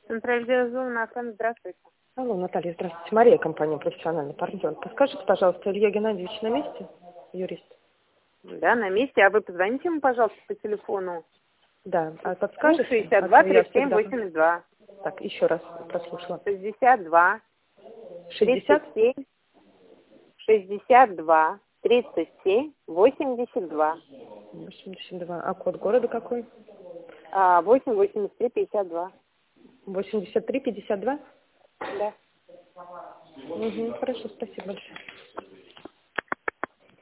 Централизованная охрана, здравствуйте. Алло, Наталья, здравствуйте. Мария, компания «Профессиональный партнер». Подскажите, пожалуйста, Илья Геннадьевич на месте? Юрист. Да, на месте. А вы позвоните ему, пожалуйста, по телефону. Да, а подскажете? 62 37 82. Так, еще раз прослушала. 62 60? 37 62 37 82. 82. А код города какой? 8 83 52. 83 52? Да. Угу, хорошо, спасибо большое.